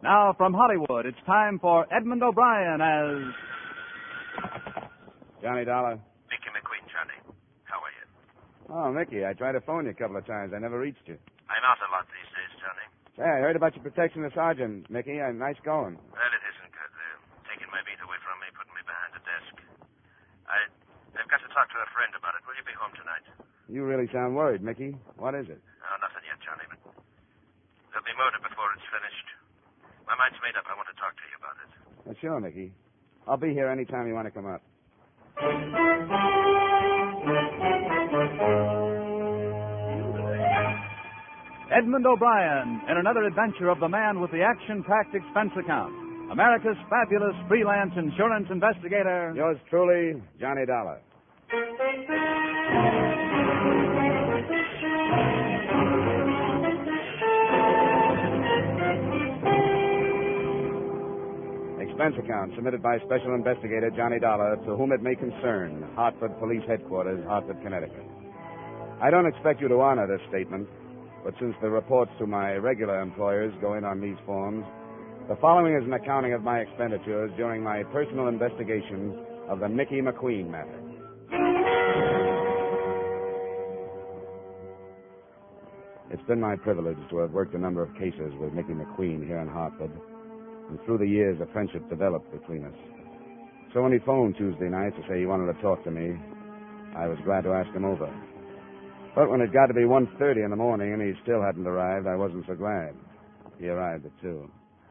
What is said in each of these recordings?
Now, from Hollywood, it's time for Edmund O'Brien as... Johnny Dollar. Mickey McQueen, Johnny. How are you? Oh, Mickey, I tried to phone you a couple of times. I never reached you. I'm out a lot these days, Johnny. Hey, I heard about your protection of Sergeant, Mickey. Nice going. Well, it isn't good. They're taking my beat away from me, putting me behind a desk. I've got to talk to a friend about it. Will you be home tonight? You really sound worried, Mickey. What is it? Oh, nothing yet, Johnny, but there'll be murder before it's finished. My mind's made up. I want to talk to you about it. Sure, Mickey. I'll be here any time you want to come up. Edmund O'Brien in another adventure of the man with the action-packed expense account. America's fabulous freelance insurance investigator. Yours truly, Johnny Dollar. Expense account submitted by Special Investigator Johnny Dollar, to whom it may concern, Hartford Police Headquarters, Hartford, Connecticut. I don't expect you to honor this statement, but since the reports to my regular employers go in on these forms, the following is an accounting of my expenditures during my personal investigation of the Mickey McQueen matter. It's been my privilege to have worked a number of cases with Mickey McQueen here in Hartford, and through the years a friendship developed between us. So when he phoned Tuesday night to say he wanted to talk to me, I was glad to ask him over. But when it got to be 1:30 in the morning and he still hadn't arrived, I wasn't so glad. He arrived at 2.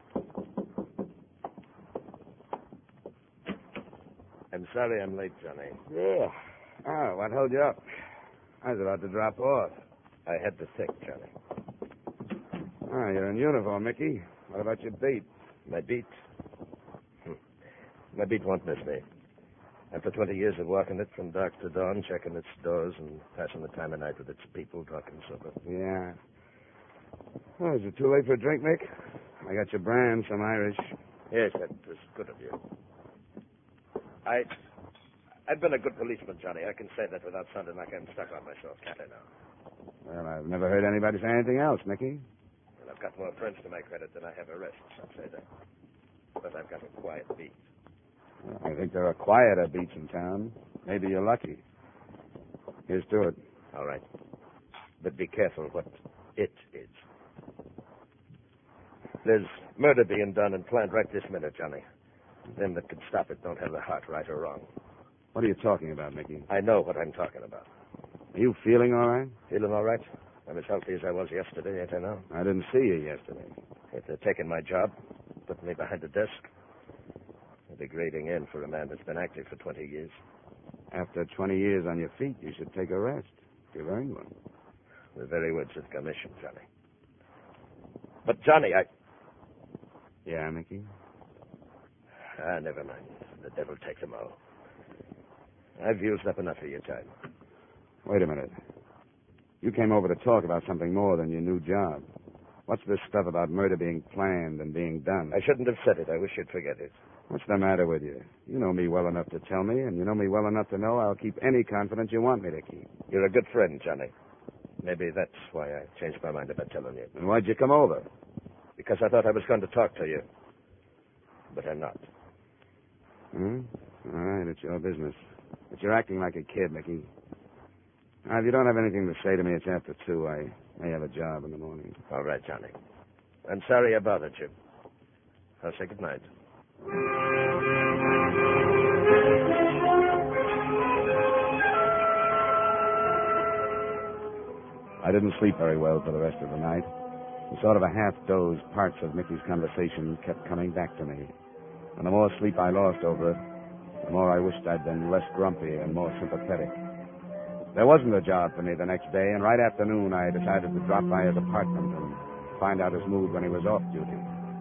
I'm sorry I'm late, Johnny. Yeah. Oh, what held you up? I was about to drop off. I had to think, Johnny. Ah, you're in uniform, Mickey. What about your beat? My beat? My beat won't miss me. After 20 years of working it from dark to dawn, checking its doors and passing the time of night with its people, talking sober. Yeah. Oh, is it too late for a drink, Mick? I got your brand, some Irish. Yes, that was good of you. I've been a good policeman, Johnny. I can say that without sounding like I'm stuck on myself, can't I now? Well, I've never heard anybody say anything else, Mickey. And I've got more friends to my credit than I have arrests, I'll say that. But I've got a quiet beat. I think there are quieter beats in town. Maybe you're lucky. Here's to it. All right. But be careful what it is. There's murder being done and planned right this minute, Johnny. Them that could stop it don't have the heart, right or wrong. What are you talking about, Mickey? I know what I'm talking about. Are you feeling all right? Feeling all right? I'm as healthy as I was yesterday, ain't I now? I didn't see you yesterday. If they're taking my job, putting me behind the desk, a degrading end for a man that's been active for 20 years. After 20 years on your feet, you should take a rest. You've earned one. The very words of commission, Johnny. But, Johnny, Yeah, Mickey? Never mind. The devil take them all. I've used up enough of your time. Wait a minute. You came over to talk about something more than your new job. What's this stuff about murder being planned and being done? I shouldn't have said it. I wish you'd forget it. What's the matter with you? You know me well enough to tell me, and you know me well enough to know I'll keep any confidence you want me to keep. You're a good friend, Johnny. Maybe that's why I changed my mind about telling you. And why'd you come over? Because I thought I was going to talk to you. But I'm not. All right, it's your business. But you're acting like a kid, Mickey. Now, if you don't have anything to say to me, it's after 2. I may have a job in the morning. All right, Johnny. I'm sorry I bothered you. I'll say good night. I didn't sleep very well for the rest of the night. And sort of a half-dozed parts of Mickey's conversation kept coming back to me. And the more sleep I lost over it, the more I wished I'd been less grumpy and more sympathetic. There wasn't a job for me the next day, and right after noon I decided to drop by his apartment and find out his mood when he was off duty.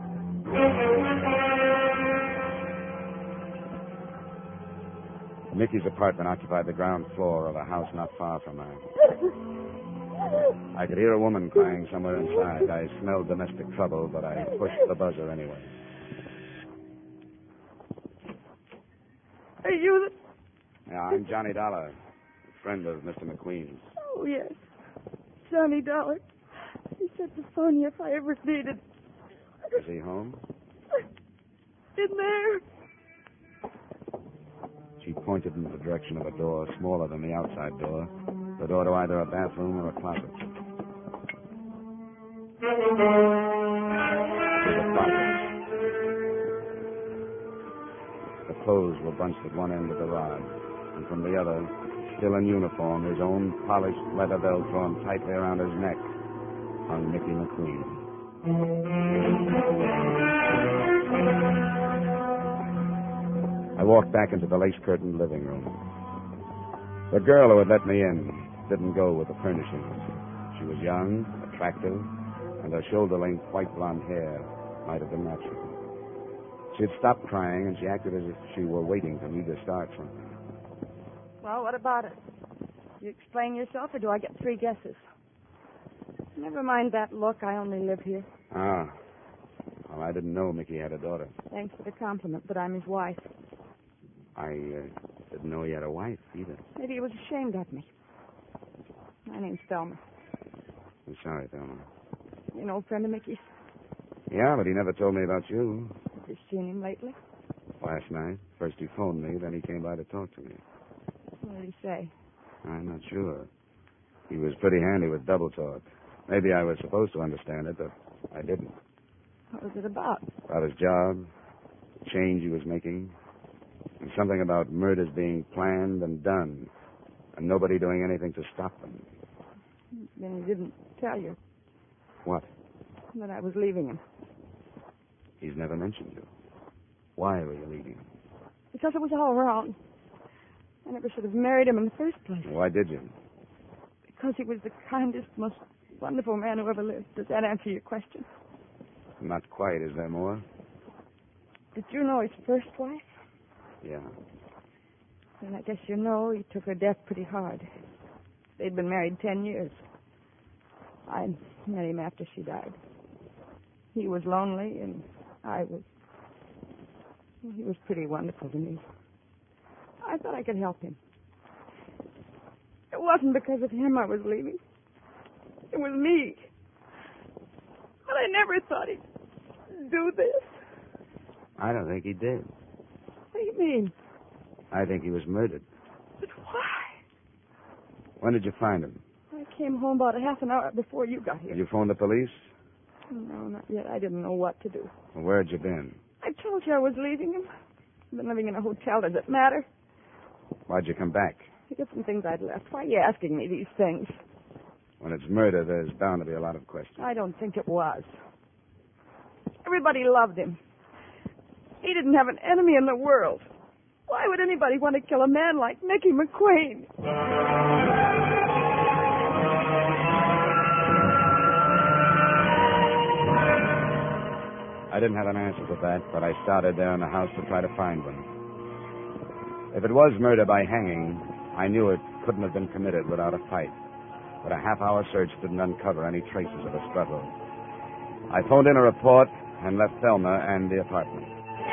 Mickey's apartment occupied the ground floor of a house not far from mine. I could hear a woman crying somewhere inside. I smelled domestic trouble, but I pushed the buzzer anyway. Are you the... Yeah, I'm Johnny Dollar, a friend of Mr. McQueen's. Oh, yes. Johnny Dollar. He said to phone you if I ever needed... Is he home? In there. She pointed in the direction of a door smaller than the outside door, the door to either a bathroom or a closet. To the closet. The clothes were bunched at one end of the rod, and from the other, still in uniform, his own polished leather belt drawn tightly around his neck, hung Mickey McQueen. I walked back into the lace-curtained living room. The girl who had let me in didn't go with the furnishings. She was young, attractive, and her shoulder-length white blonde hair might have been natural. She had stopped crying, and she acted as if she were waiting for me to start something. Well, what about it? You explain yourself, or do I get 3 guesses? Never mind that look. I only live here. Ah. Well, I didn't know Mickey had a daughter. Thanks for the compliment, but I'm his wife. I didn't know he had a wife, either. Maybe he was ashamed of me. My name's Thelma. I'm sorry, Thelma. You an old friend of Mickey's? Yeah, but he never told me about you. Have you seen him lately? Last night. First he phoned me, then he came by to talk to me. What did he say? I'm not sure. He was pretty handy with double talk. Maybe I was supposed to understand it, but I didn't. What was it about? About his job, the change he was making, and something about murders being planned and done, and nobody doing anything to stop them. Then he didn't tell you What? that I was leaving him. He's never mentioned you. Why were you leaving him? Because it was all wrong. I never should have married him in the first place. Why did you? Because he was the kindest, most wonderful man who ever lived. Does that answer your question? Not quite. Is there more? Did you know his first wife? Yeah. And I guess you know he took her death pretty hard. They'd been married 10 years. I met him after she died. He was lonely, and I was... Well, he was pretty wonderful to me. I thought I could help him. It wasn't because of him I was leaving. It was me. But I never thought he'd do this. I don't think he did. What do you mean? I think he was murdered. But why? When did you find him? I came home about a half an hour before you got here. Did you phone the police? No, not yet. I didn't know what to do. Well, where had you been? I told you I was leaving him. I've been living in a hotel. Does it matter? Why'd you come back? To get some things I'd left. Why are you asking me these things? When it's murder, there's bound to be a lot of questions. I don't think it was. Everybody loved him. He didn't have an enemy in the world. Why would anybody want to kill a man like Mickey McQueen? I didn't have an answer to that, but I started there in the house to try to find one. If it was murder by hanging, I knew it couldn't have been committed without a fight. But a half-hour search didn't uncover any traces of a struggle. I phoned in a report and left Thelma and the apartment.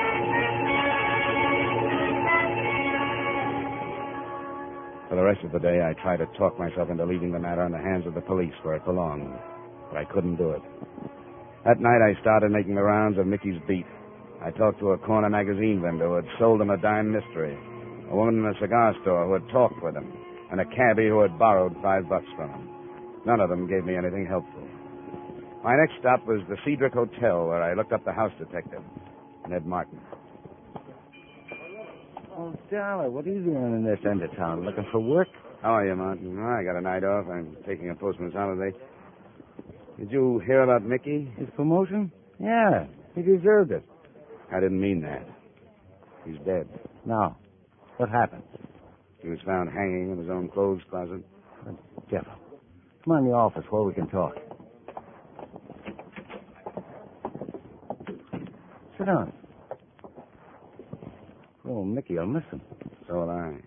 For the rest of the day, I tried to talk myself into leaving the matter in the hands of the police where it belonged, but I couldn't do it. That night, I started making the rounds of Mickey's beat. I talked to a corner magazine vendor who had sold him a dime mystery, a woman in a cigar store who had talked with him, and a cabbie who had borrowed $5 from him. None of them gave me anything helpful. My next stop was the Cedric Hotel, where I looked up the house detective, Ned Martin. Oh, Dollar, what are you doing in this end of town? Looking for work? How are you, Martin? Oh, I got a night off. I'm taking a postman's holiday. Did you hear about Mickey? His promotion? Yeah, he deserved it. I didn't mean that. He's dead. No. What happened? He was found hanging in his own clothes closet. Jeff, come on in the office where we can talk. Sit down. Oh, Mickey, I'll miss him. So will I.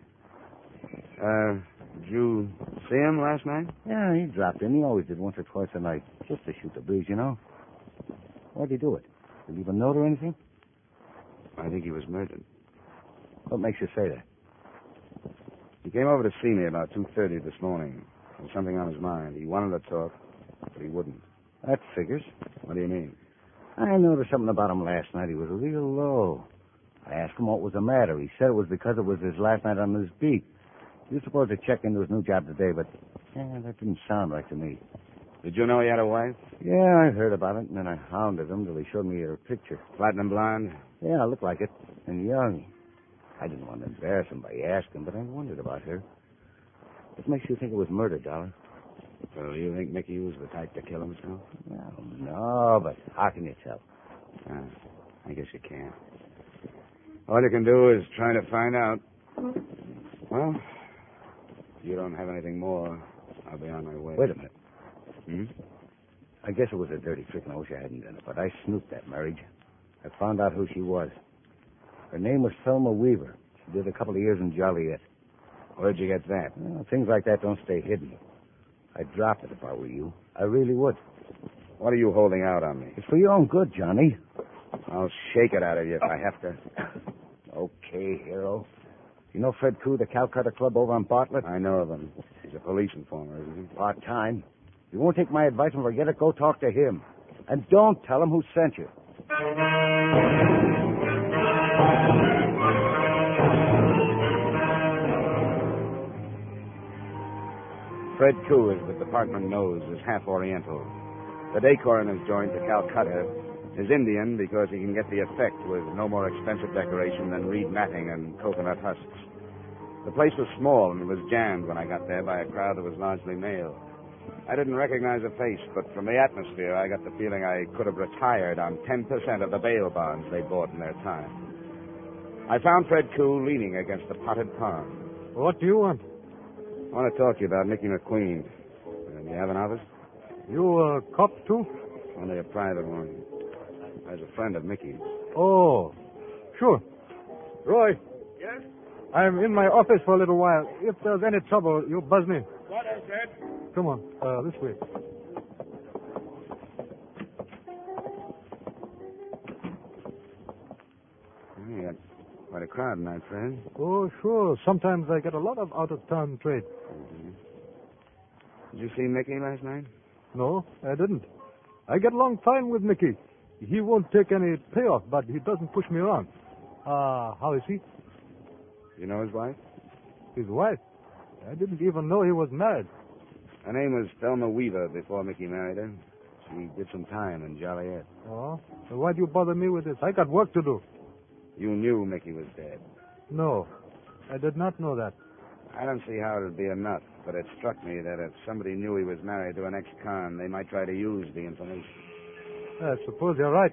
Did you see him last night? Yeah, he dropped in. He always did once or twice a night, just to shoot the breeze, you know. Why'd he do it? Did he leave a note or anything? I think he was murdered. What makes you say that? He came over to see me about 2:30 this morning. There was something on his mind. He wanted to talk, but he wouldn't. That figures. What do you mean? I noticed something about him last night. He was real low. I asked him what was the matter. He said it was because it was his last night on his beat. He was supposed to check into his new job today, but that didn't sound right to me. Did you know he had a wife? Yeah, I heard about it, and then I hounded him till he showed me her picture. Platinum blonde? Yeah, looked like it, and young. I didn't want to embarrass him by asking, but I wondered about her. What makes you think it was murder, Dollar? So you think Mickey was the type to kill himself? Well, no, but how can you tell? I guess you can't. All you can do is try to find out. Well, if you don't have anything more, I'll be on my way. Wait a minute. Hmm? I guess it was a dirty trick, and I wish I hadn't done it, but I snooped that marriage. I found out who she was. Her name was Thelma Weaver. She did a couple of years in Joliet. Where'd you get that? Well, things like that don't stay hidden. I'd drop it if I were you. I really would. What are you holding out on me? It's for your own good, Johnny. I'll shake it out of you if I have to. Okay, hero. You know Fred Koo, the Calcutta Club over on Bartlett? I know of him. He's a police informer, isn't he? Part-time. You won't take my advice and forget it, go talk to him. And don't tell him who sent you. Fred Koo, as the department knows, is half Oriental. The decor in his joint, the Calcutta, is Indian because he can get the effect with no more expensive decoration than reed matting and coconut husks. The place was small and it was jammed when I got there by a crowd that was largely male. I didn't recognize a face, but from the atmosphere, I got the feeling I could have retired on 10% of the bail bonds they bought in their time. I found Fred Koo leaning against the potted palm. What do you want? I want to talk to you about Nicky McQueen. You have an office? You a cop, too? Only a private one. I was a friend of Mickey's. Oh, sure. Roy. Yes? I'm in my office for a little while. If there's any trouble, you buzz me. What is it? Come on, this way. You got quite a crowd tonight, Fred. Oh, sure. Sometimes I get a lot of out-of-town trade. Mm-hmm. Did you see Mickey last night? No, I didn't. I get along fine with Mickey. He won't take any payoff, but he doesn't push me around. How is he? You know his wife? His wife? I didn't even know he was married. Her name was Thelma Weaver before Mickey married her. She did some time in Joliet. Oh? So why do you bother me with this? I got work to do. You knew Mickey was dead. No, I did not know that. I don't see how it would be enough, but it struck me that if somebody knew he was married to an ex-con, they might try to use the information. I suppose you're right.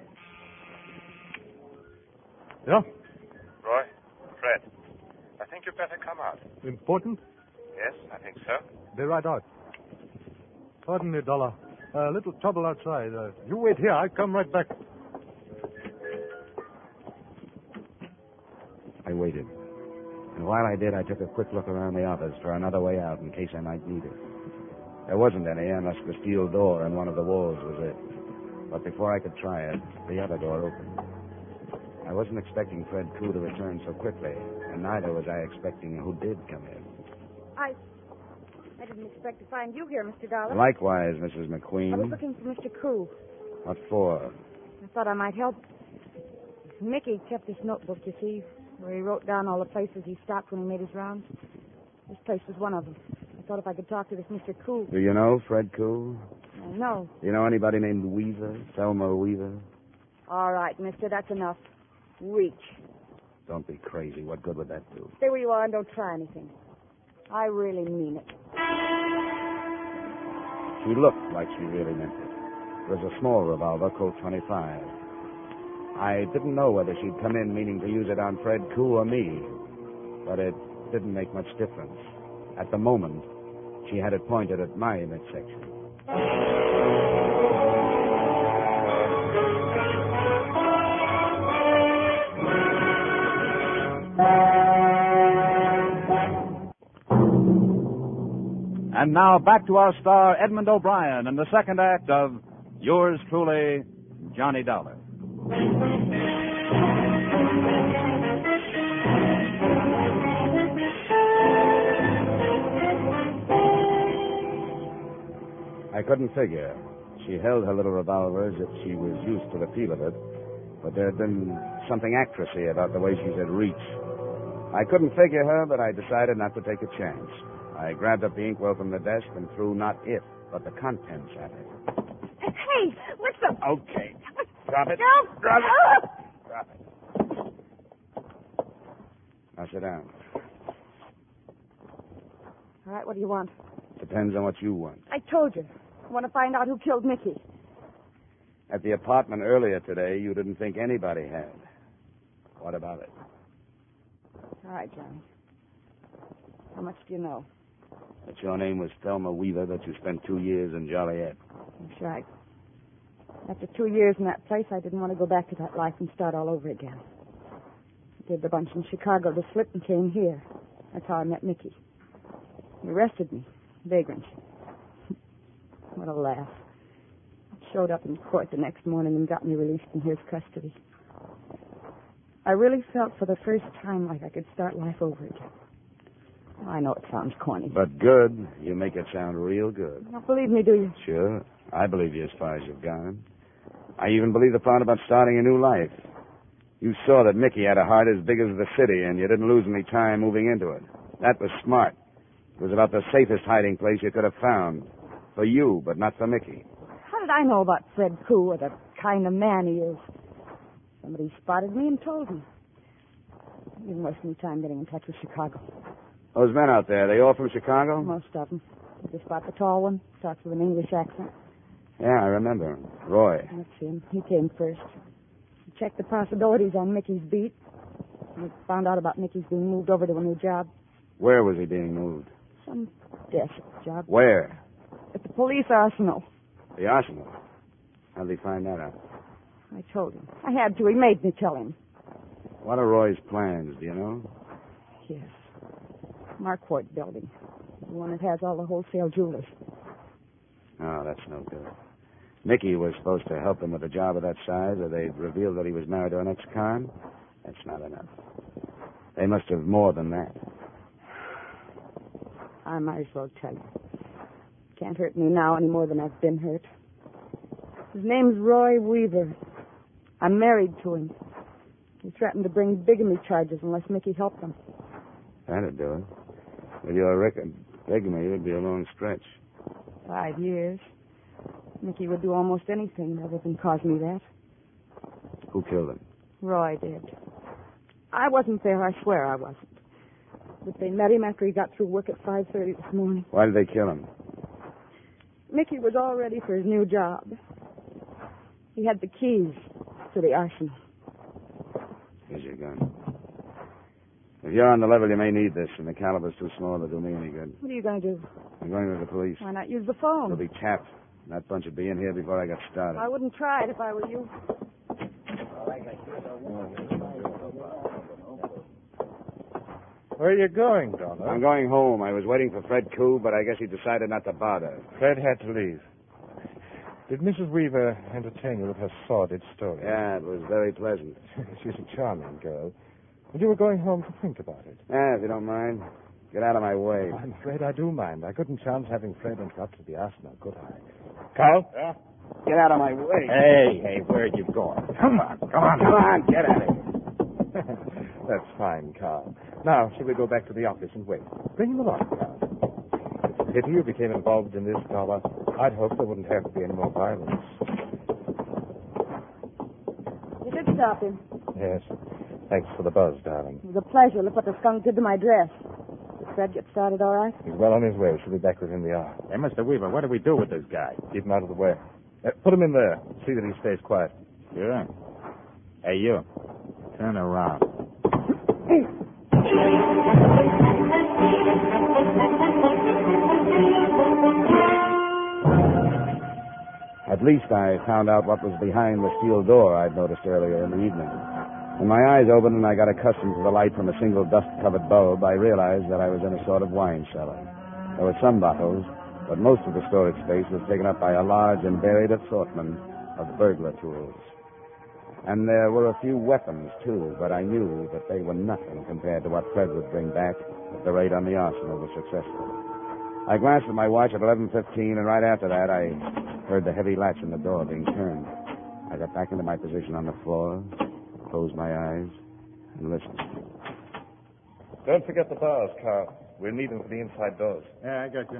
Yeah? Roy? Fred? I think you better come out. Important? Yes, I think so. Be right out. Pardon me, Dollar. A little trouble outside. You wait here. I'll come right back. I waited. And while I did, I took a quick look around the office for another way out in case I might need it. There wasn't any unless the steel door in one of the walls was it. But before I could try it, the other door opened. I wasn't expecting Fred Koo to return so quickly, and neither was I expecting who did come in. I didn't expect to find you here, Mr. Dollar. Likewise, Mrs. McQueen. I was looking for Mr. Koo. What for? I thought I might help. Mickey kept this notebook, you see, where he wrote down all the places he stopped when he made his rounds. This place was one of them. I thought if I could talk to this Mr. Koo. Do you know Fred Koo? No. Do you know anybody named Weaver? Thelma Weaver? All right, mister, that's enough. Reach. Don't be crazy. What good would that do? Stay where you are and don't try anything. I really mean it. She looked like she really meant it. It was a small revolver, Colt 25. I didn't know whether she'd come in meaning to use it on Fred Koo or me, but it didn't make much difference. At the moment, she had it pointed at my midsection. And now back to our star, Edmund O'Brien, in the second act of Yours Truly, Johnny Dollar. I couldn't figure. She held her little revolver as if she was used to the feel of it, but there had been something actressy about the way she said reach. I couldn't figure her, but I decided not to take a chance. I grabbed up the inkwell from the desk and threw not it, but the contents at her. Hey, listen. Okay. Drop it. No. Drop it. Drop it. Now sit down. All right, what do you want? Depends on what you want. I told you. I want to find out who killed Mickey. At the apartment earlier today, you didn't think anybody had. What about it? All right, Johnny. How much do you know? That your name was Thelma Weaver, that you spent 2 years in Joliet. That's right. After 2 years in that place, I didn't want to go back to that life and start all over again. I did the bunch in Chicago to slip and came here. That's how I met Mickey. He arrested me. Vagrant. What a laugh. Showed up in court the next morning and got me released in his custody. I really felt for the first time like I could start life over again. I know it sounds corny. But good. You make it sound real good. You don't believe me, do you? Sure. I believe you as far as you've gone. I even believe the part about starting a new life. You saw that Mickey had a heart as big as the city, and you didn't lose any time moving into it. That was smart. It was about the safest hiding place you could have found. For you, but not for Mickey. How did I know about Fred Koo or the kind of man he is? Somebody spotted me and told me. I didn't waste any time getting in touch with Chicago. Those men out there, they all from Chicago? Most of them. I just spot the tall one. Talks with an English accent. Yeah, I remember him. Roy. That's him. He came first. He checked the possibilities on Mickey's beat. He found out about Mickey's being moved over to a new job. Where was he being moved? Some desk job. Where? At the police arsenal. The arsenal. How'd he find that out? I told him. I had to. He made me tell him. What are Roy's plans, do you know? Yes. Marquardt building. The one that has all the wholesale jewelers. Oh, that's no good. Mickey was supposed to help him with a job of that size, or they'd revealed that he was married to an ex-con. That's not enough. They must have more than that. I might as well tell you. Can't hurt me now any more than I've been hurt. His name's Roy Weaver. I'm married to him. He threatened to bring bigamy charges unless Mickey helped him. That'd do it. With your record, bigamy would be a long stretch. 5 years. Mickey would do almost anything rather than cause me that. Who killed him? Roy did. I wasn't there, I swear I wasn't. But they met him after he got through work at 5:30 this morning. Why did they kill him? Mickey was all ready for his new job. He had the keys to the arsenal. Here's your gun. If you're on the level, you may need this, and the caliber's too small to do me any good. What are you going to do? I'm going to the police. Why not use the phone? They'll be tapped. That bunch would be in here before I got started. I wouldn't try it if I were you. Where are you going, Donna? I'm going home. I was waiting for Fred Koo, but I guess he decided not to bother. Fred had to leave. Did Mrs. Weaver entertain you with her sordid story? Yeah, it was very pleasant. She's a charming girl. And you were going home to think about it. Yeah, if you don't mind. Get out of my way. I'm afraid I do mind. I couldn't chance having Fred interrupt the arsenal, could I? Carl? Yeah? Get out of my way. Hey, where are you going? Come on, get at it. That's fine, Carl. Now, shall we go back to the office and wait? Bring him along, Carl. It's a pity you became involved in this, Dollar. I'd hoped there wouldn't have to be any more violence. You did stop him. Yes. Thanks for the buzz, darling. It was a pleasure. Look what the skunk did to my dress. Did Fred get started all right? He's well on his way. She'll be back within the hour. Hey, Mr. Weaver, what do we do with this guy? Keep him out of the way. Put him in there. See that he stays quiet. Sure. Hey, you. Turn around. At least I found out what was behind the steel door I'd noticed earlier in the evening. When my eyes opened and I got accustomed to the light from a single dust-covered bulb, I realized that I was in a sort of wine cellar. There were some bottles, but most of the storage space was taken up by a large and varied assortment of burglar tools. And there were a few weapons, too, but I knew that they were nothing compared to what Fred would bring back if the raid on the arsenal was successful. I glanced at my watch at 11:15, and right after that, I heard the heavy latch on the door being turned. I got back into my position on the floor, closed my eyes, and listened. Don't forget the bars, Carl. We'll need them for the inside doors. Yeah, I got you.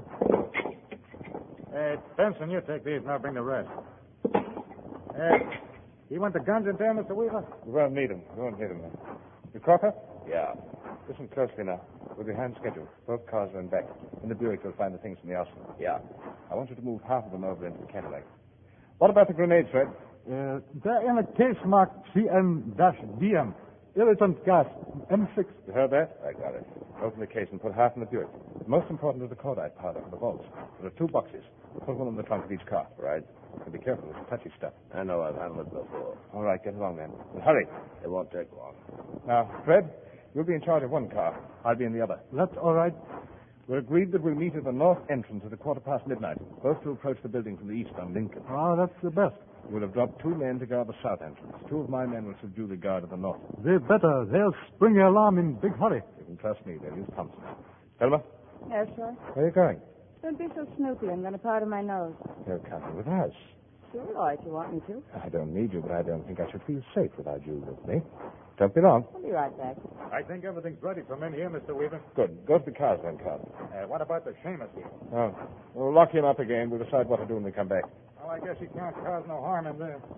Hey, Benson, you take these and I'll bring the rest. Hey, you want the guns in there, Mr. Weaver? We won't need them. We won't need them. You Crocker? Yeah. Listen closely now. We'll be hand scheduled. Both cars are in back. In the Buick, you'll find the things from the arsenal. Yeah. I want you to move half of them over into the Cadillac. What about the grenades, Fred? They're in a case marked CN-DM. Irritant gas, M6. You heard that? I got it. Open the case and put half in the Buick. Most important is the cordite powder for the vaults. There are 2 boxes. Put one in the trunk of each car. Right. And be careful. It's touchy stuff. I know. I've handled it before. All right, get along then. And hurry. It won't take long. Now, Fred, you'll be in charge of one car. I'll be in the other. That's all right. We're agreed that we'll meet at the north entrance at midnight. Both to approach the building from the east on Lincoln. Oh, that's the best. We'll have dropped 2 men to guard the south entrance. 2 of my men will subdue the guard at the north. They better. They'll spring the alarm in big hurry. You can trust me. They'll use Thompson. Thelma, Yes, sir. where are you going? Don't be so snoopy. I'm going to powder my nose. You're coming with us. Sure, all right, you want me to. I don't need you, but I don't think I should feel safe without you with me. Don't be long. I'll be right back. I think everything's ready for men here, Mr. Weaver. Good. Go to the cars then, Carl. What about the Seamus here? Oh, we'll lock him up again. We'll decide what to do when we come back. Oh, I guess he can't cause no harm in there.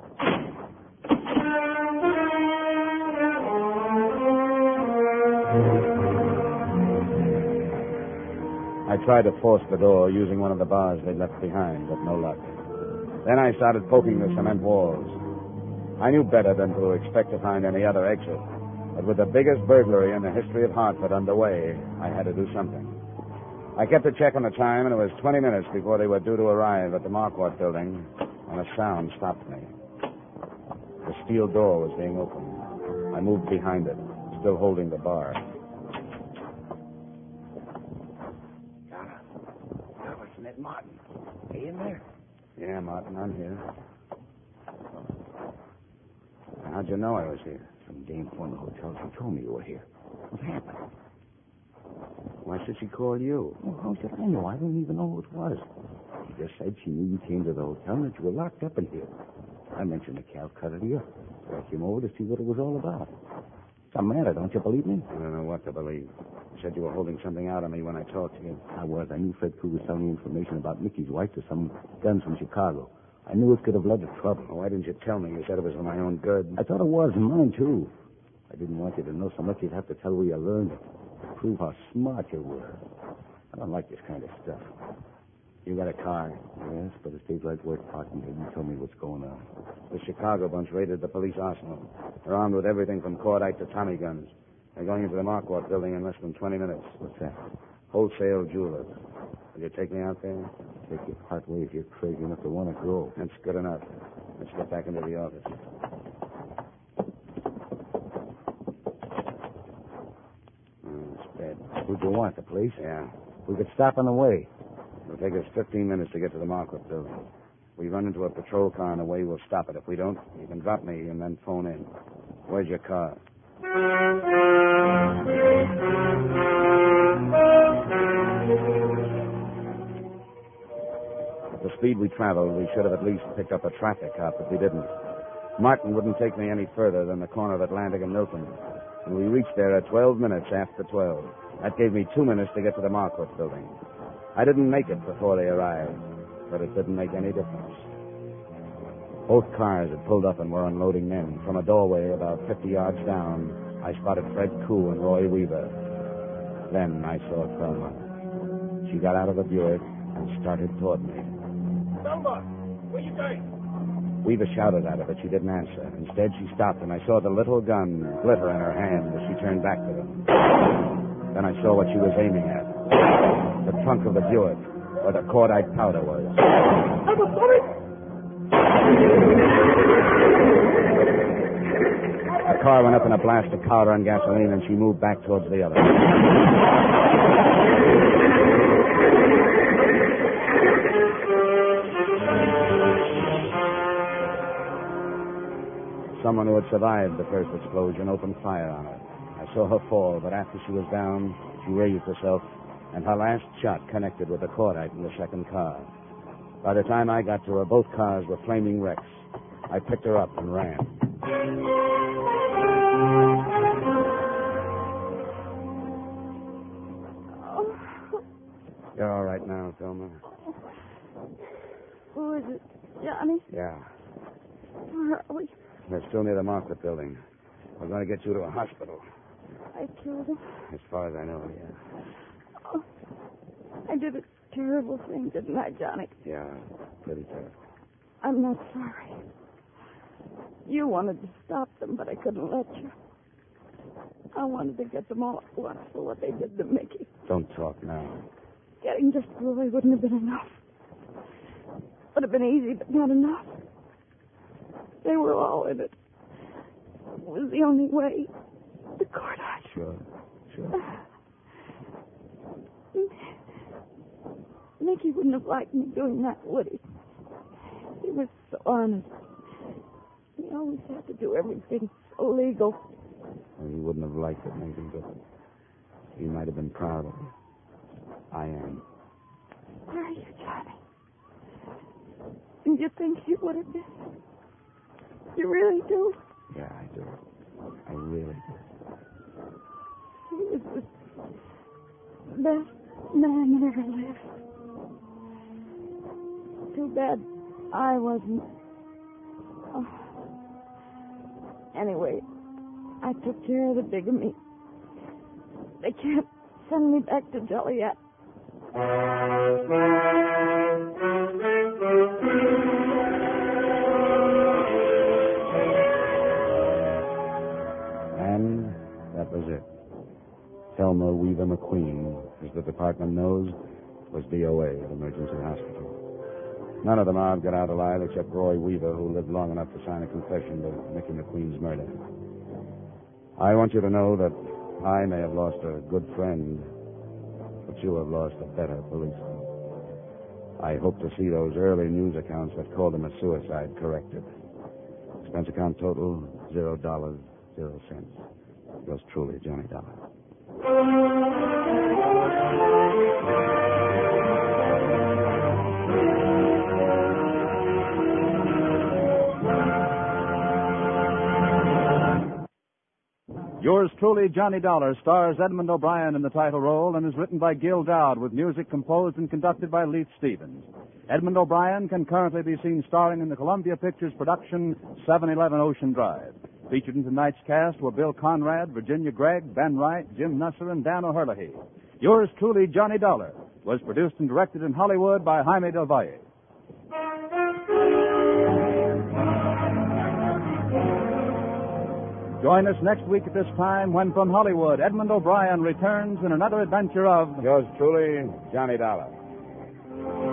I tried to force the door using one of the bars they'd left behind, but no luck. Then I started poking the cement walls. I knew better than to expect to find any other exit. But with the biggest burglary in the history of Hartford underway, I had to do something. I kept a check on the time, and it was 20 minutes before they were due to arrive at the Marquardt building when a sound stopped me. The steel door was being opened. I moved behind it, still holding the bar. Isn't that Martin? Are you in there? Yeah, Martin, I'm here. How'd you know I was here? Some dame from the hotel. She told me you were here. What happened? Why should she call you? Well, how should I know? I don't even know who it was. She just said she knew you came to the hotel and that you were locked up in here. I mentioned the Calcutta to you. So I came over to see what it was all about. Some matter, don't you believe me? I don't know what to believe. You said you were holding something out on me when I talked to you. I was. I knew Fred Crew was selling information about Mickey's wife to some guns from Chicago. I knew it could have led to trouble. Well, why didn't you tell me? You said it was for my own good. I thought it was, and mine, too. I didn't want you to know so much you'd have to tell where you learned it. To prove how smart you were. I don't like this kind of stuff. You got a car? Yes, but it stays right where it's parked and didn't tell me what's going on. The Chicago bunch raided the police arsenal. They're armed with everything from cordite to Tommy guns. They're going into the Marquardt building in less than 20 minutes. What's that? Wholesale jewelers. Will you take me out there? Take you part way if you're crazy enough to want to go. That's good enough. Let's get back into the office. It's bad. Who'd you want, the police? Yeah. We could stop on the way. It'll take us 15 minutes to get to the Marquardt building. If we run into a patrol car on the way, we'll stop it. If we don't, you can drop me and then phone in. Where's your car? At the speed we traveled, we should have at least picked up a traffic cop, but we didn't. Martin wouldn't take me any further than the corner of Atlantic and Milton, and we reached there at 12 minutes after 12. That gave me 2 minutes to get to the Marquardt building. I didn't make it before they arrived, but it didn't make any difference. Both cars had pulled up and were unloading men. From a doorway about 50 yards down, I spotted Fred Koo and Roy Weaver. Then I saw Thelma. She got out of the Buick and started toward me. Thelma, where you going? Weaver shouted at her, but she didn't answer. Instead, she stopped, and I saw the little gun glitter in her hand as she turned back to them. Then I saw what she was aiming at. The trunk of the Buick, where the cordite powder was. The car went up in a blast of powder and gasoline, and she moved back towards the other. Someone who had survived the first explosion opened fire on her. I saw her fall, but after she was down, she raised herself and her last shot connected with the cordite in the second car. By the time I got to her, both cars were flaming wrecks. I picked her up and ran. You're all right now, Thelma? Who is it? Johnny? Yeah. Where are we? They're still near the Market building. We're going to get you to a hospital. I killed him. As far as I know, yeah. Oh, I did a terrible thing, didn't I, Johnny? Yeah, pretty terrible. I'm not sorry. You wanted to stop them, but I couldn't let you. I wanted to get them all at once for what they did to Mickey. Don't talk now. Getting just Roy wouldn't have been enough. Would have been easy, but not enough. They were all in it. It was the only way. The cordite. Sure. Mickey wouldn't have liked me doing that, would he? He was so honest. He always had to do everything so legal. Well, he wouldn't have liked it, maybe, but he might have been proud of it. I am. Are you, Johnny? And you think he would have been? You really do? Yeah, I do. I really do. He was the best man that ever lived. Too bad I wasn't. Oh. Anyway, I took care of the bigamy. They can't send me back to Joliet. And that was it. Thelma Weaver McQueen, as the department knows, was DOA at Emergency Hospital. None of the mob got out alive except Roy Weaver, who lived long enough to sign a confession to Mickey McQueen's murder. I want you to know that I may have lost a good friend, but you have lost a better policeman. I hope to see those early news accounts that called him a suicide corrected. Expense account total, $0, 0 cents. Yours truly, Johnny Dollar. Yours truly, Johnny Dollar, stars Edmund O'Brien in the title role and is written by Gil Dowd with music composed and conducted by Leith Stevens. Edmund O'Brien can currently be seen starring in the Columbia Pictures production 711 Ocean Drive. Featured in tonight's cast were Bill Conrad, Virginia Gregg, Ben Wright, Jim Nusser, and Dan O'Herlihy. Yours truly, Johnny Dollar, was produced and directed in Hollywood by Jaime Del Valle. Join us next week at this time when from Hollywood, Edmund O'Brien returns in another adventure of... Yours truly, Johnny Dollar.